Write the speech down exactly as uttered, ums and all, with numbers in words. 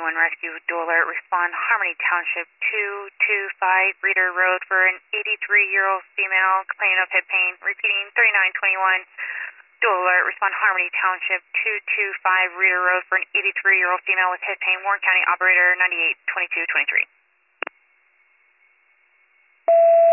one rescue dual alert. Respond Harmony Township two two five Reeder Road for an eighty-three-year-old female complaining of hip pain. Repeating thirty-nine twenty-one. Dual alert. Respond Harmony Township two two five Reeder Road for an eighty-three-year-old female with hip pain. Warren County Operator ninety-eight twenty-two twenty-three.